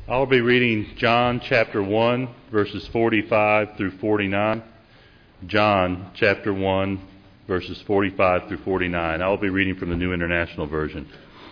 I'll be reading John chapter 1, verses 45 through 49. John chapter 1, verses 45 through 49. I'll be reading from the New International Version.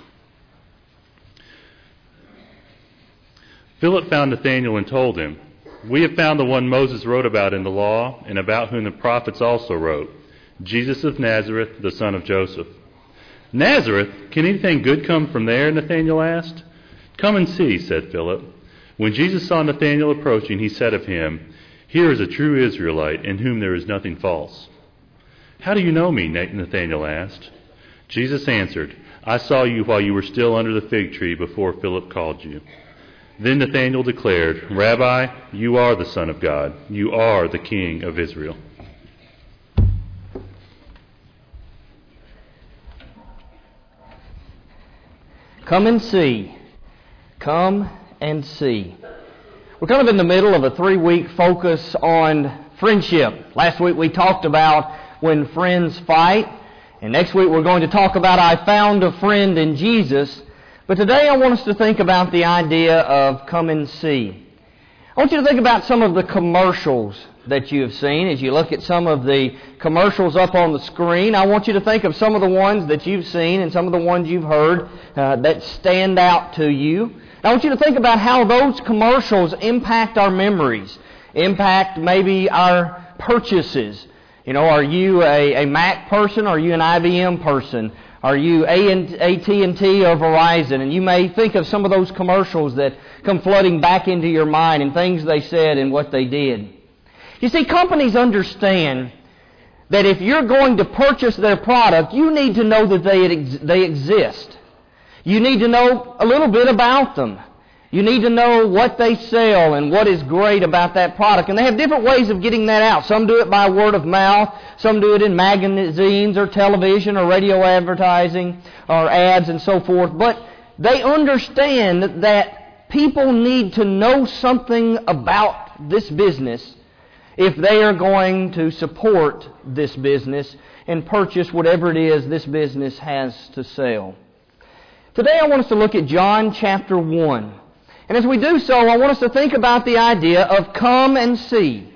Philip found Nathanael and told him, "We have found the one Moses wrote about in the law, and about whom the prophets also wrote, Jesus of Nazareth, the son of Joseph." "Nazareth? Can anything good come from there?" Nathanael asked. "Come and see," said Philip. When Jesus saw Nathanael approaching, he said of him, "Here is a true Israelite, in whom there is nothing false." "How do you know me?" Nathanael asked. Jesus answered, "I saw you while you were still under the fig tree before Philip called you." Then Nathanael declared, "Rabbi, you are the Son of God. You are the King of Israel." Come and see. Come and see. We're kind of in the middle of a 3-week focus on friendship. Last week we talked about when friends fight, and next week we're going to talk about I found a friend in Jesus. But today I want us to think about the idea of come and see. I want you to think about some of the commercials that you have seen. As you look at some of the commercials up on the screen, I want you to think of some of the ones that you've seen and some of the ones you've heard that stand out to you. I want you to think about how those commercials impact our memories, impact maybe our purchases. You know, are you a Mac person? Are you an IBM person? Are you AT&T or Verizon? And you may think of some of those commercials that come flooding back into your mind and things they said and what they did. You see, companies understand that if you're going to purchase their product, you need to know that they exist. You need to know a little bit about them. You need to know what they sell and what is great about that product. And they have different ways of getting that out. Some do it by word of mouth. Some do it in magazines or television or radio advertising or ads and so forth. But they understand that people need to know something about this business if they are going to support this business and purchase whatever it is this business has to sell. Today I want us to look at John chapter 1. And as we do so, I want us to think about the idea of come and see.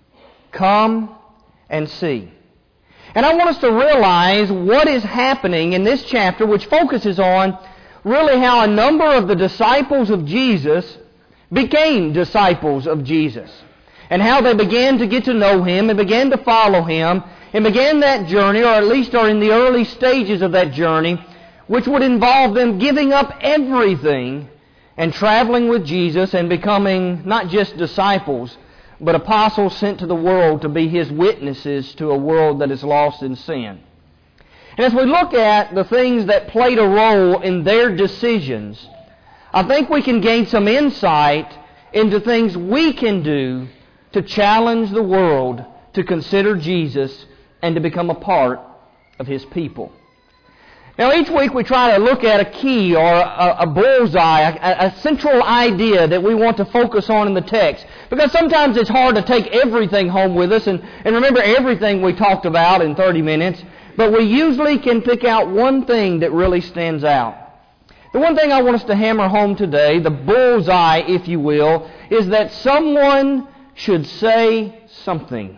Come and see. And I want us to realize what is happening in this chapter, which focuses on really how a number of the disciples of Jesus became disciples of Jesus. And how they began to get to know Him and began to follow Him and began that journey, or at least are in the early stages of that journey, which would involve them giving up everything and traveling with Jesus and becoming not just disciples, but apostles sent to the world to be His witnesses to a world that is lost in sin. And as we look at the things that played a role in their decisions, I think we can gain some insight into things we can do to challenge the world to consider Jesus and to become a part of His people. Now, each week we try to look at a key or a bullseye, a central idea that we want to focus on in the text. Because sometimes it's hard to take everything home with us and remember everything we talked about in 30 minutes. But we usually can pick out one thing that really stands out. The one thing I want us to hammer home today, the bullseye, if you will, is that someone should say something.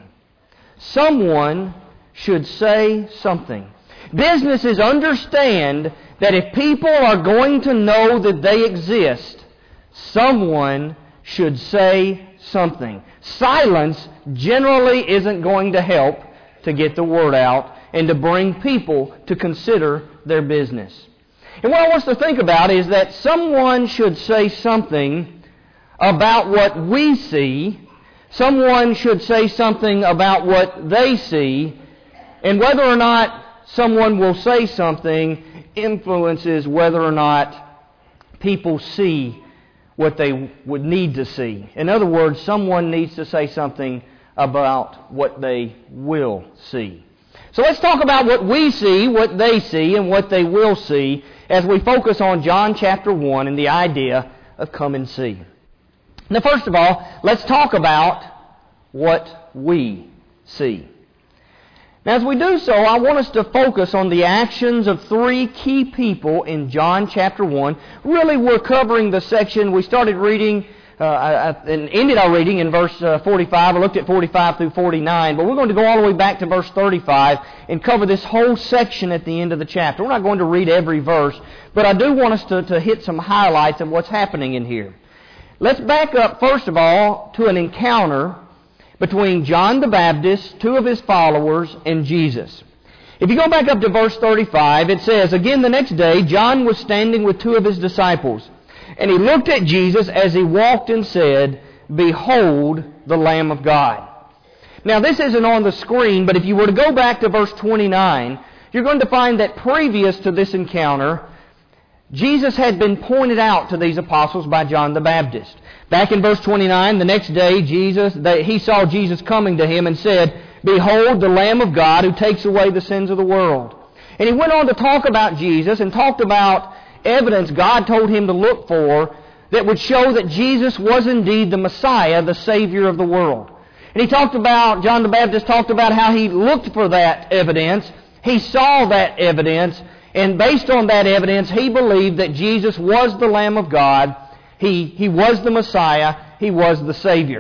Someone should say something. Businesses understand that if people are going to know that they exist, someone should say something. Silence generally isn't going to help to get the word out and to bring people to consider their business. And what I want us to think about is that someone should say something about what we see. Someone should say something about what they see, and whether or not someone will say something influences whether or not people see what they would need to see. In other words, someone needs to say something about what they will see. So let's talk about what we see, what they see, and what they will see as we focus on John chapter 1 and the idea of come and see. Now, first of all, let's talk about what we see. Now, as we do so, I want us to focus on the actions of three key people in John chapter 1. Really, we're covering the section we started reading and ended our reading in verse 45. I looked at 45 through 49, but we're going to go all the way back to verse 35 and cover this whole section at the end of the chapter. We're not going to read every verse, but I do want us to hit some highlights of what's happening in here. Let's back up, first of all, to an encounter between John the Baptist, two of his followers, and Jesus. If you go back up to verse 35, it says, "Again the next day, John was standing with two of his disciples. And he looked at Jesus as he walked and said, 'Behold the Lamb of God.'" Now this isn't on the screen, but if you were to go back to verse 29, you're going to find that previous to this encounter, Jesus had been pointed out to these apostles by John the Baptist. Back in verse 29, the next day, he saw Jesus coming to him and said, "Behold the Lamb of God who takes away the sins of the world." And he went on to talk about Jesus and talked about evidence God told him to look for that would show that Jesus was indeed the Messiah, the Savior of the world. And John the Baptist talked about how he looked for that evidence. He saw that evidence, and based on that evidence, he believed that Jesus was the Lamb of God. He was the Messiah. He was the Savior.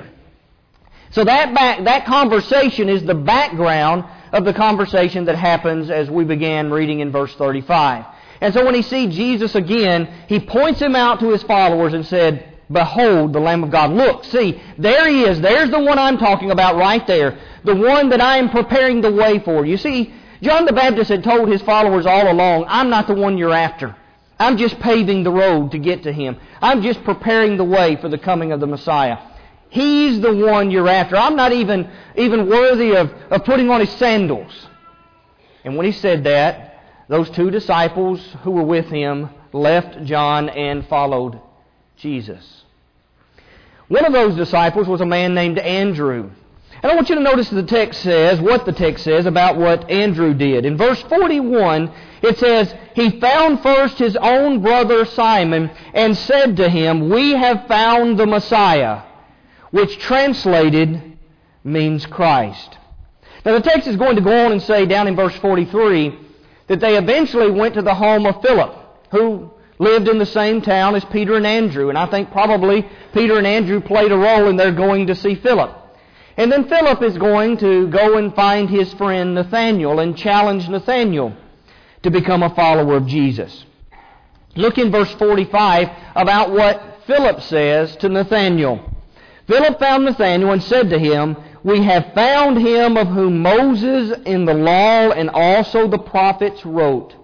So that conversation is the background of the conversation that happens as we began reading in verse 35. And so when he sees Jesus again, he points him out to his followers and said, "Behold the Lamb of God." Look, see, there he is. There's the one I'm talking about right there. The one that I am preparing the way for. You see, John the Baptist had told his followers all along, "I'm not the one you're after. I'm just paving the road to get to Him. I'm just preparing the way for the coming of the Messiah. He's the one you're after. I'm not even worthy of putting on His sandals." And when he said that, those two disciples who were with him left John and followed Jesus. One of those disciples was a man named Andrew. And I want you to notice what the text says about what Andrew did. In verse 41, it says, "He found first his own brother Simon and said to him, 'We have found the Messiah,'" which translated means Christ. Now the text is going to go on and say down in verse 43 that they eventually went to the home of Philip, who lived in the same town as Peter and Andrew. And I think probably Peter and Andrew played a role in their going to see Philip. And then Philip is going to go and find his friend Nathanael and challenge Nathanael to become a follower of Jesus. Look in verse 45 about what Philip says to Nathanael. "Philip found Nathanael and said to him, 'We have found him of whom Moses in the law and also the prophets wrote,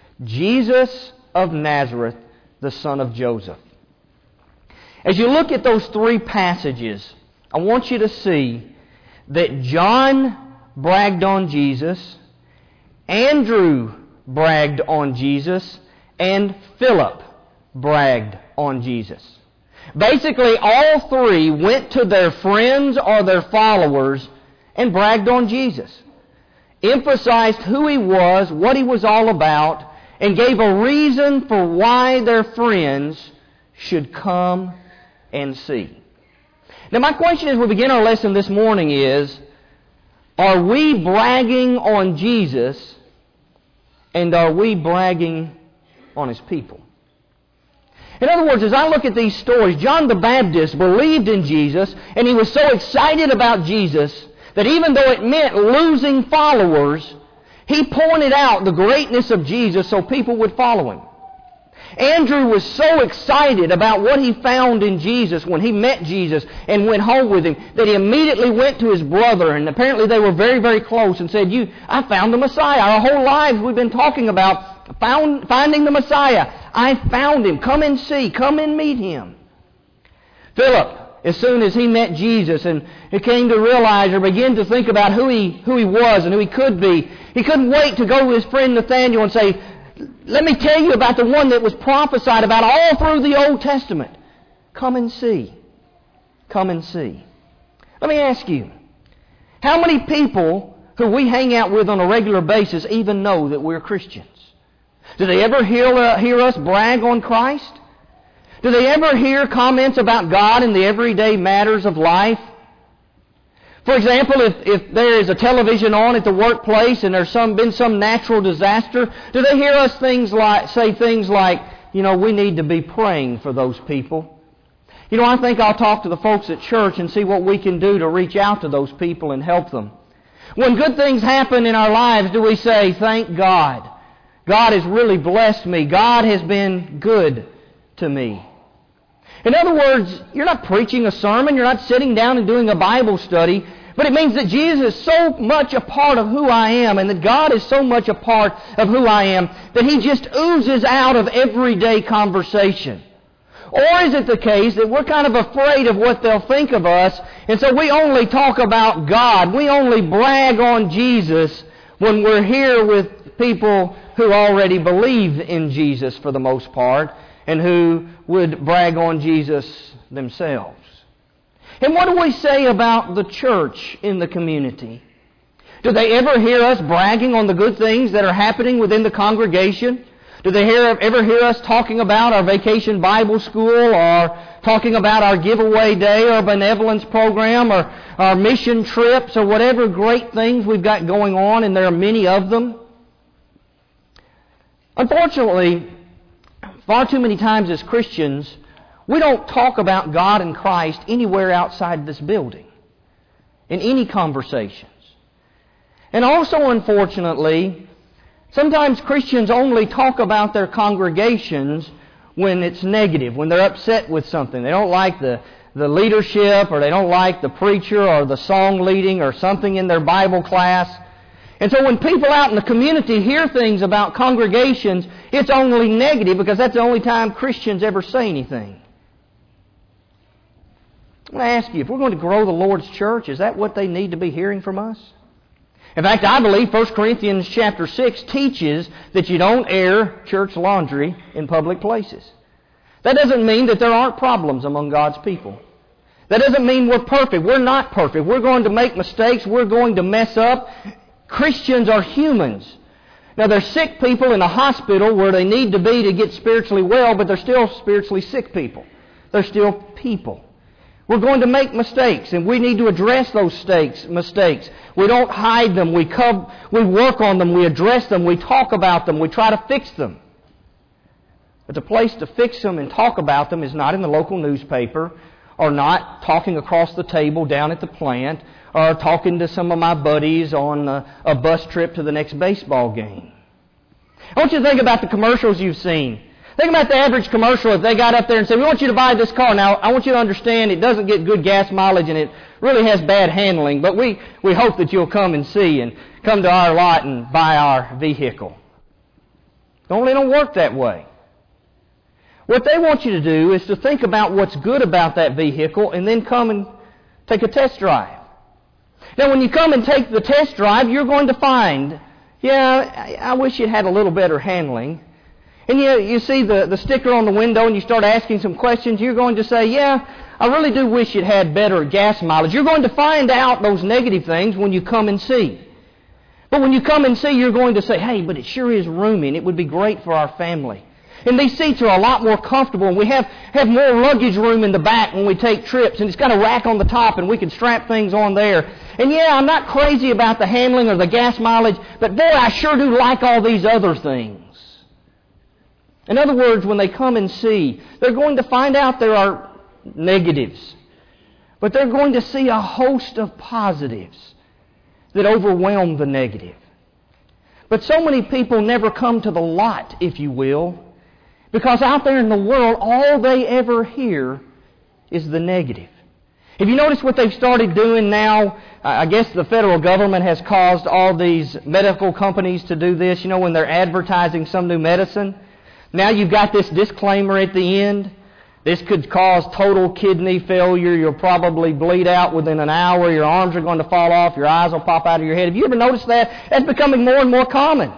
Jesus of Nazareth, the son of Joseph.'" As you look at those three passages, I want you to see that John bragged on Jesus, Andrew bragged on Jesus, and Philip bragged on Jesus. Basically, all three went to their friends or their followers and bragged on Jesus, emphasized who He was, what He was all about, and gave a reason for why their friends should come and see. Now my question as we begin our lesson this morning is, are we bragging on Jesus and are we bragging on His people? In other words, as I look at these stories, John the Baptist believed in Jesus and he was so excited about Jesus that even though it meant losing followers, he pointed out the greatness of Jesus so people would follow Him. Andrew was so excited about what he found in Jesus when he met Jesus and went home with Him that he immediately went to his brother, and apparently they were very, very close, and said, "I found the Messiah. Our whole lives we've been talking about finding the Messiah. I found Him. Come and see. Come and meet Him." Philip, as soon as he met Jesus and he came to realize or begin to think about who he was and who he could be, he couldn't wait to go to his friend Nathanael and say, "Let me tell you about the one that was prophesied about all through the Old Testament. Come and see. Come and see." Let me ask you, how many people who we hang out with on a regular basis even know that we're Christians? Do they ever hear us brag on Christ? Do they ever hear comments about God in the everyday matters of life? For example, if there is a television on at the workplace and there's been some natural disaster, do they hear us say things like, we need to be praying for those people? I think I'll talk to the folks at church and see what we can do to reach out to those people and help them. When good things happen in our lives, do we say, thank God? God has really blessed me. God has been good to me. In other words, you're not preaching a sermon, you're not sitting down and doing a Bible study, but it means that Jesus is so much a part of who I am and that God is so much a part of who I am that He just oozes out of everyday conversation. Or is it the case that we're kind of afraid of what they'll think of us, and so we only talk about God, we only brag on Jesus when we're here with people who already believe in Jesus for the most part, and who would brag on Jesus themselves. And what do we say about the church in the community? Do they ever hear us bragging on the good things that are happening within the congregation? Do they ever hear us talking about our vacation Bible school, or talking about our giveaway day or benevolence program, or our mission trips, or whatever great things we've got going on, and there are many of them? Unfortunately, far too many times as Christians, we don't talk about God and Christ anywhere outside this building, in any conversations. And also, unfortunately, sometimes Christians only talk about their congregations when it's negative, when they're upset with something. They don't like the leadership, or they don't like the preacher, or the song leading, or something in their Bible class. And so when people out in the community hear things about congregations, it's only negative, because that's the only time Christians ever say anything. I want to ask you, if we're going to grow the Lord's church, is that what they need to be hearing from us? In fact, I believe 1 Corinthians chapter 6 teaches that you don't air church laundry in public places. That doesn't mean that there aren't problems among God's people. That doesn't mean we're perfect. We're not perfect. We're going to make mistakes. We're going to mess up. Christians are humans. Now, they're sick people in a hospital where they need to be to get spiritually well, but they're still spiritually sick people. They're still people. We're going to make mistakes, and we need to address those mistakes. We don't hide them. We work on them. We address them. We talk about them. We try to fix them. But the place to fix them and talk about them is not in the local newspaper, or not talking across the table down at the plant, or talking to some of my buddies on a bus trip to the next baseball game. I want you to think about the commercials you've seen. Think about the average commercial if they got up there and said, we want you to buy this car. Now, I want you to understand it doesn't get good gas mileage and it really has bad handling, but we hope that you'll come and see and come to our lot and buy our vehicle. They don't work that way. What they want you to do is to think about what's good about that vehicle and then come and take a test drive. Now, when you come and take the test drive, you're going to find, I wish it had a little better handling. And you see the sticker on the window and you start asking some questions, you're going to say, I really do wish it had better gas mileage. You're going to find out those negative things when you come and see. But when you come and see, you're going to say, hey, but it sure is roomy and it would be great for our family. And these seats are a lot more comfortable, and we have more luggage room in the back when we take trips, and it's got a rack on the top and we can strap things on there. And I'm not crazy about the handling or the gas mileage, but boy, I sure do like all these other things. In other words, when they come and see, they're going to find out there are negatives, but they're going to see a host of positives that overwhelm the negative. But so many people never come to the lot, if you will, because out there in the world, all they ever hear is the negative. Have you noticed what they've started doing now? I guess the federal government has caused all these medical companies to do this, when they're advertising some new medicine. Now you've got this disclaimer at the end. This could cause total kidney failure. You'll probably bleed out within an hour. Your arms are going to fall off. Your eyes will pop out of your head. Have you ever noticed that? That's becoming more and more common.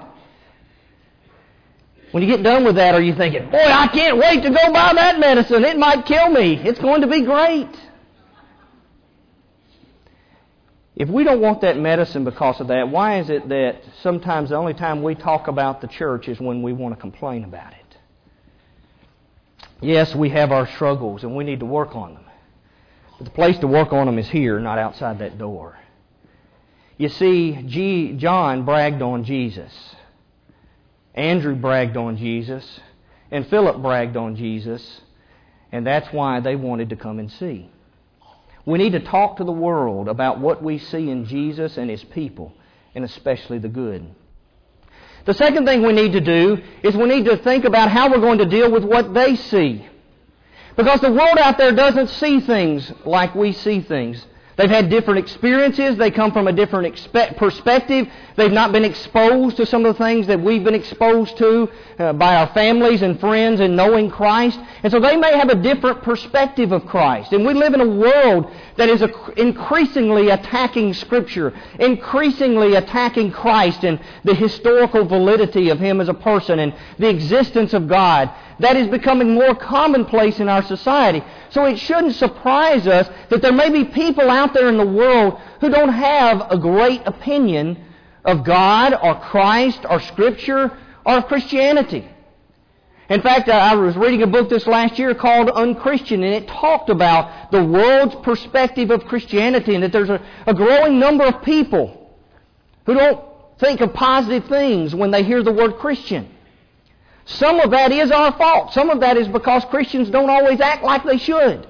When you get done with that, are you thinking, boy, I can't wait to go buy that medicine. It might kill me. It's going to be great. If we don't want that medicine because of that, why is it that sometimes the only time we talk about the church is when we want to complain about it? Yes, we have our struggles and we need to work on them. But the place to work on them is here, not outside that door. You see, John bragged on Jesus. Andrew bragged on Jesus. And Philip bragged on Jesus. And that's why they wanted to come and see. We need to talk to the world about what we see in Jesus and His people, and especially the good. The second thing we need to do is we need to think about how we're going to deal with what they see. Because the world out there doesn't see things like we see things. They've had different experiences. They come from a different perspective. They've not been exposed to some of the things that we've been exposed to by our families and friends in knowing Christ. And so they may have a different perspective of Christ. And we live in a world that is increasingly attacking Scripture, increasingly attacking Christ and the historical validity of Him as a person and the existence of God. That is becoming more commonplace in our society. So it shouldn't surprise us that there may be people out there in the world who don't have a great opinion of God or Christ or Scripture or of Christianity. In fact, I was reading a book this last year called Unchristian, and it talked about the world's perspective of Christianity and that there's a growing number of people who don't think of positive things when they hear the word Christian. Some of that is our fault. Some of that is because Christians don't always act like they should.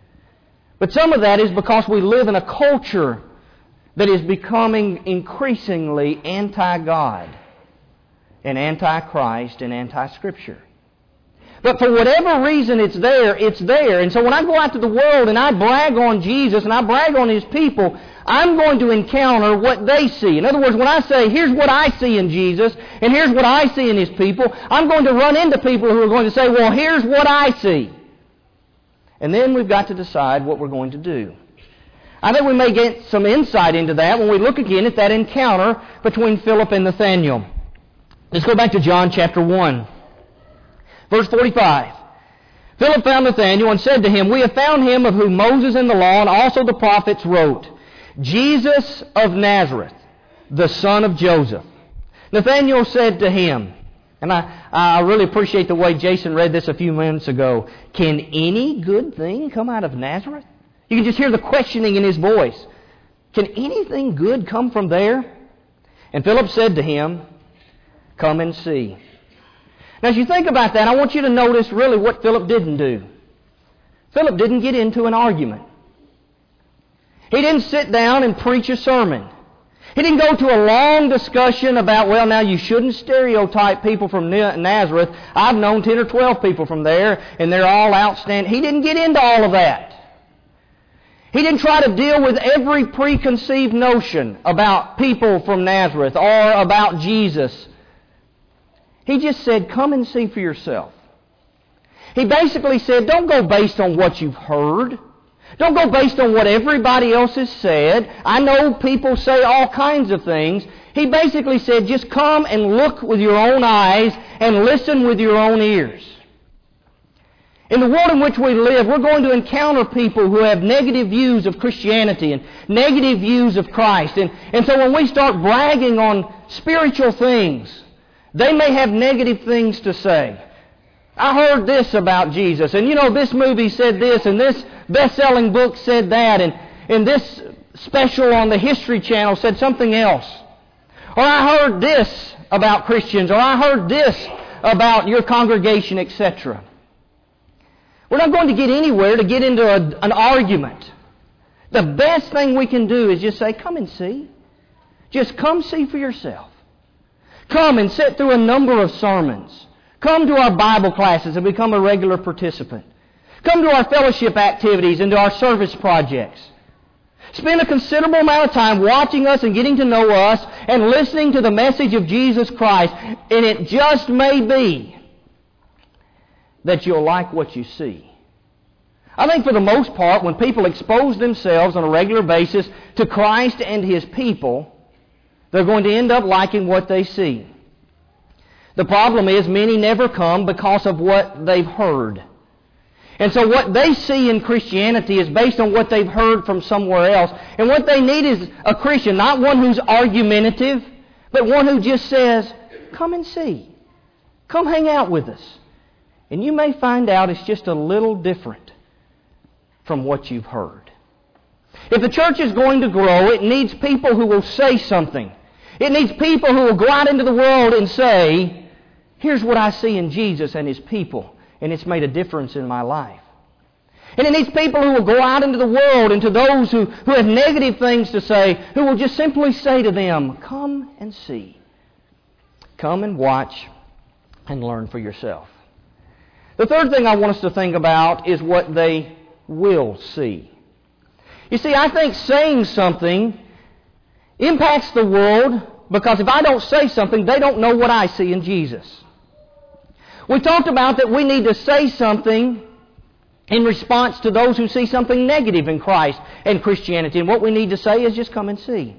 But some of that is because we live in a culture that is becoming increasingly anti-God and anti-Christ and anti-Scripture. But for whatever reason it's there, it's there. And so when I go out to the world and I brag on Jesus and I brag on His people, I'm going to encounter what they see. In other words, when I say, here's what I see in Jesus and here's what I see in His people, I'm going to run into people who are going to say, well, here's what I see. And then we've got to decide what we're going to do. I think we may get some insight into that when we look again at that encounter between Philip and Nathanael. Let's go back to John chapter 1. Verse 45. Philip found Nathanael and said to him, we have found him of whom Moses in the law and also the prophets wrote, Jesus of Nazareth, the son of Joseph. Nathanael said to him, and I really appreciate the way Jason read this a few minutes ago, can any good thing come out of Nazareth? You can just hear the questioning in his voice. Can anything good come from there? And Philip said to him, come and see. Now, as you think about that, I want you to notice really what Philip didn't do. Philip didn't get into an argument. He didn't sit down and preach a sermon. He didn't go to a long discussion about, well, now you shouldn't stereotype people from Nazareth. I've known 10 or 12 people from there, and they're all outstanding. He didn't get into all of that. He didn't try to deal with every preconceived notion about people from Nazareth or about Jesus. He just said, come and see for yourself. He basically said, don't go based on what you've heard. Don't go based on what everybody else has said. I know people say all kinds of things. He basically said, just come and look with your own eyes and listen with your own ears. In the world in which we live, we're going to encounter people who have negative views of Christianity and negative views of Christ. And so when we start bragging on spiritual things, they may have negative things to say. I heard this about Jesus, and this movie said this, and this best-selling book said that, and this special on the History Channel said something else. Or I heard this about Christians, or I heard this about your congregation, etc. We're not going to get anywhere to get into an argument. The best thing we can do is just say, come and see. Just come see for yourself. Come and sit through a number of sermons. Come to our Bible classes and become a regular participant. Come to our fellowship activities and to our service projects. Spend a considerable amount of time watching us and getting to know us and listening to the message of Jesus Christ. And it just may be that you'll like what you see. I think for the most part, when people expose themselves on a regular basis to Christ and His people, they're going to end up liking what they see. The problem is many never come because of what they've heard. And so what they see in Christianity is based on what they've heard from somewhere else. And what they need is a Christian, not one who's argumentative, but one who just says, come and see. Come hang out with us. And you may find out it's just a little different from what you've heard. If the church is going to grow, it needs people who will say something. It needs people who will go out into the world and say, here's what I see in Jesus and His people, and it's made a difference in my life. And it needs people who will go out into the world and to those who have negative things to say, who will just simply say to them, come and see. Come and watch and learn for yourself. The third thing I want us to think about is what they will see. You see, I think saying something impacts the world because if I don't say something, they don't know what I see in Jesus. We talked about that we need to say something in response to those who see something negative in Christ and Christianity. And what we need to say is just come and see.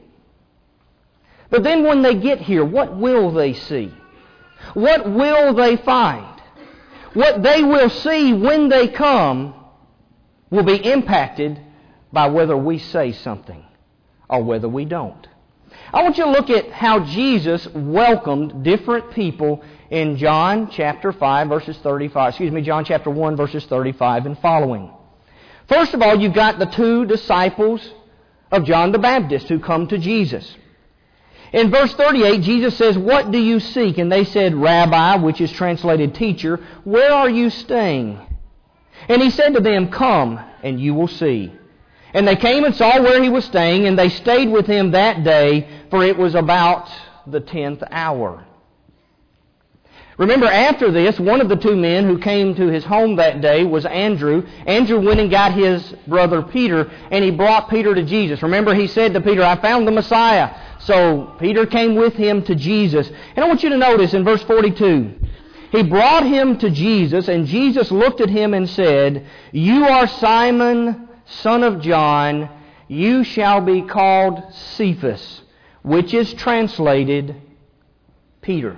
But then when they get here, what will they see? What will they find? What they will see when they come will be impacted by whether we say something or whether we don't. I want you to look at how Jesus welcomed different people in John chapter 5 verses 35, John chapter 1 verses 35 and following. First of all, you've got the two disciples of John the Baptist who come to Jesus. In verse 38, Jesus says, "What do you seek?" And they said, "Rabbi," which is translated teacher, "where are you staying?" And He said to them, "Come, and you will see." And they came and saw where He was staying, and they stayed with Him that day, for it was about the 10th hour. Remember, after this, one of the two men who came to his home that day was Andrew. Andrew went and got his brother Peter, and he brought Peter to Jesus. Remember, he said to Peter, "I found the Messiah." So Peter came with him to Jesus. And I want you to notice in verse 42, he brought him to Jesus, and Jesus looked at him and said, "You are Simon, son of John. You shall be called Cephas," which is translated Peter.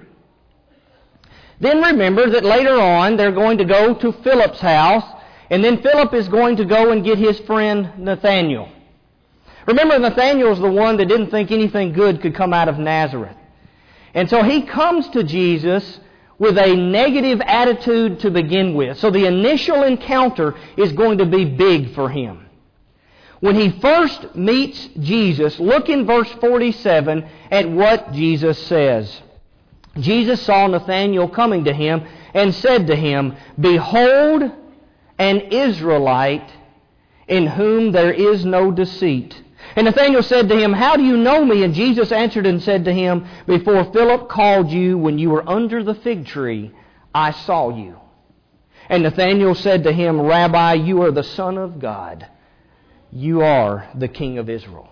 Then remember that later on they're going to go to Philip's house, and then Philip is going to go and get his friend Nathanael. Remember, Nathanael's the one that didn't think anything good could come out of Nazareth. And so he comes to Jesus with a negative attitude to begin with. So the initial encounter is going to be big for him. When he first meets Jesus, look in verse 47 at what Jesus says. Jesus saw Nathanael coming to him and said to him, "Behold, an Israelite in whom there is no deceit." And Nathanael said to him, "How do you know me?" And Jesus answered and said to him, "Before Philip called you, when you were under the fig tree, I saw you." And Nathanael said to him, "Rabbi, you are the Son of God. You are the King of Israel."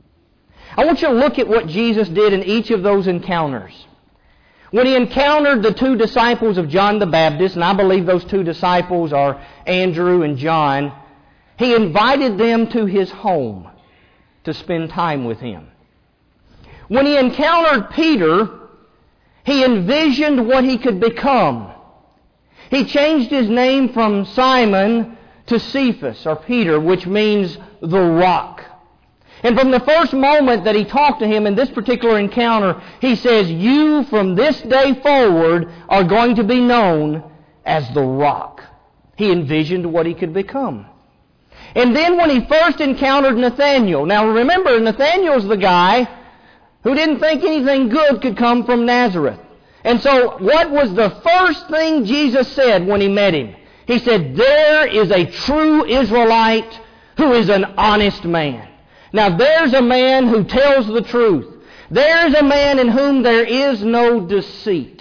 I want you to look at what Jesus did in each of those encounters. When He encountered the two disciples of John the Baptist, and I believe those two disciples are Andrew and John, He invited them to His home to spend time with Him. When He encountered Peter, He envisioned what he could become. He changed his name from Simon to Cephas, or Peter, which means the rock. And from the first moment that He talked to him in this particular encounter, He says, "You from this day forward are going to be known as the rock." He envisioned what he could become. And then when he first encountered Nathanael, now remember, Nathanael's the guy who didn't think anything good could come from Nazareth. And so what was the first thing Jesus said when He met him? He said, "There is a true Israelite who is an honest man." Now there's a man who tells the truth. There's a man in whom there is no deceit.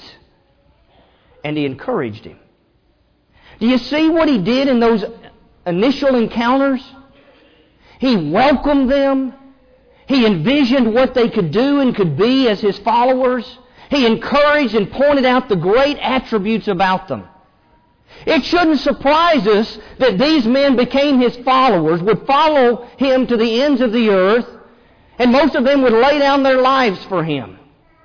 And He encouraged him. Do you see what He did in those initial encounters? He welcomed them. He envisioned what they could do and could be as His followers. He encouraged and pointed out the great attributes about them. It shouldn't surprise us that these men became His followers, would follow Him to the ends of the earth, and most of them would lay down their lives for Him.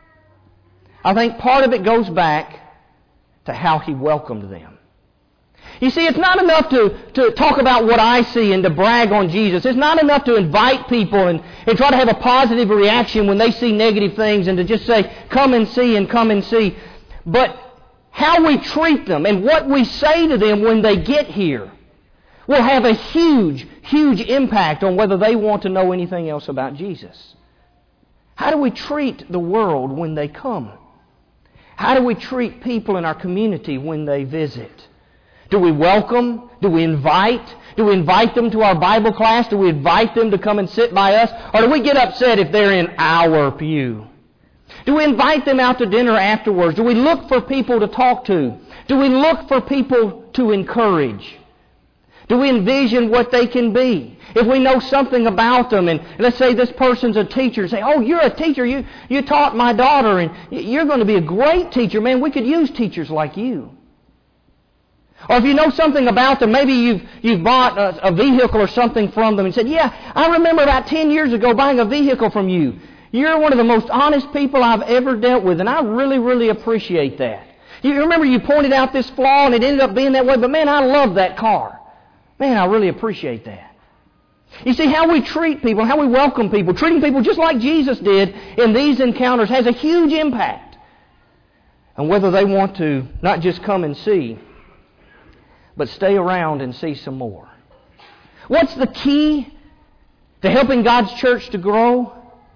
I think part of it goes back to how He welcomed them. You see, it's not enough to talk about what I see and to brag on Jesus. It's not enough to invite people and try to have a positive reaction when they see negative things and to just say, "Come and see," and "come and see." But how we treat them and what we say to them when they get here will have a huge, huge impact on whether they want to know anything else about Jesus. How do we treat the world when they come? How do we treat people in our community when they visit? Do we welcome? Do we invite? Do we invite them to our Bible class? Do we invite them to come and sit by us? Or do we get upset if they're in our pew? Do we invite them out to dinner afterwards? Do we look for people to talk to? Do we look for people to encourage? Do we envision what they can be? If we know something about them, and let's say this person's a teacher, say, oh, you're a teacher, you taught my daughter, and you're going to be a great teacher. Man, we could use teachers like you. Or if you know something about them, maybe you've bought a vehicle or something from them and said, yeah, I remember about 10 years ago buying a vehicle from you. You're one of the most honest people I've ever dealt with, and I really, really appreciate that. You remember you pointed out this flaw and it ended up being that way, but man, I love that car. Man, I really appreciate that. You see, how we treat people, how we welcome people, treating people just like Jesus did in these encounters has a huge impact on whether they want to not just come and see, but stay around and see some more. What's the key to helping God's church to grow?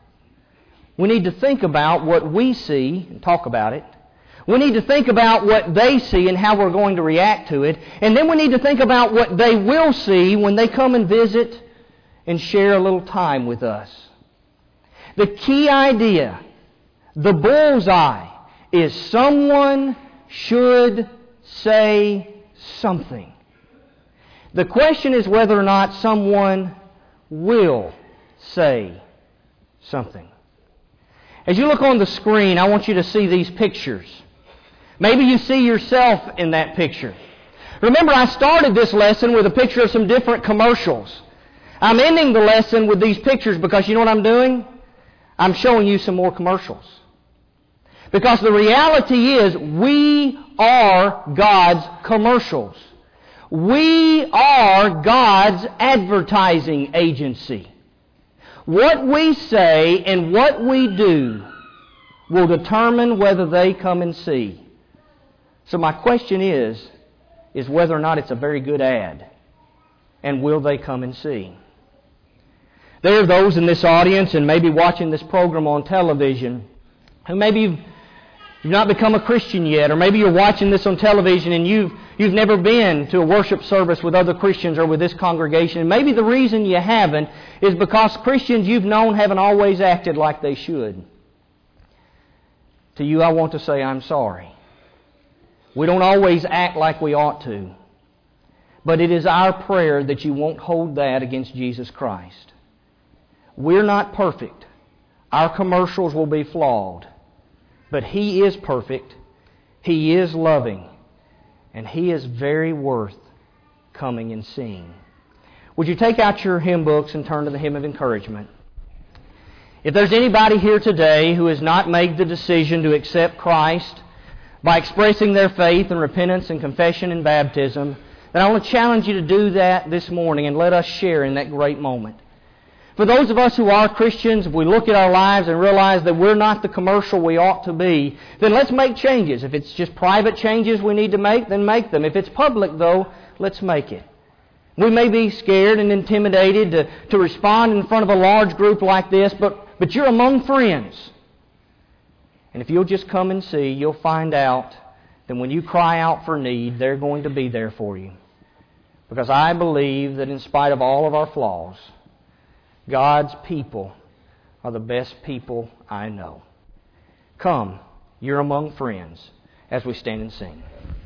We need to think about what we see and talk about it. We need to think about what they see and how we're going to react to it. And then we need to think about what they will see when they come and visit and share a little time with us. The key idea, the bullseye, is someone should say something. The question is whether or not someone will say something. As you look on the screen, I want you to see these pictures. Maybe you see yourself in that picture. Remember, I started this lesson with a picture of some different commercials. I'm ending the lesson with these pictures because you know what I'm doing? I'm showing you some more commercials. Because the reality is, we are God's commercials. We are God's advertising agency. What we say and what we do will determine whether they come and see. So my question is whether or not it's a very good ad. And will they come and see? There are those in this audience and maybe watching this program on television who maybe you've not become a Christian yet, or maybe you're watching this on television and you've never been to a worship service with other Christians or with this congregation. And maybe the reason you haven't is because Christians you've known haven't always acted like they should. To you, I want to say I'm sorry. We don't always act like we ought to. But it is our prayer that you won't hold that against Jesus Christ. We're not perfect. Our commercials will be flawed. But He is perfect. He is loving. And He is very worth coming and seeing. Would you take out your hymn books and turn to the hymn of encouragement? If there's anybody here today who has not made the decision to accept Christ by expressing their faith and repentance and confession and baptism, then I want to challenge you to do that this morning and let us share in that great moment. For those of us who are Christians, if we look at our lives and realize that we're not the commercial we ought to be, then let's make changes. If it's just private changes we need to make, then make them. If it's public, though, let's make it. We may be scared and intimidated to respond in front of a large group like this, but you're among friends. And if you'll just come and see, you'll find out that when you cry out for need, they're going to be there for you. Because I believe that in spite of all of our flaws, God's people are the best people I know. Come, you're among friends, as we stand and sing.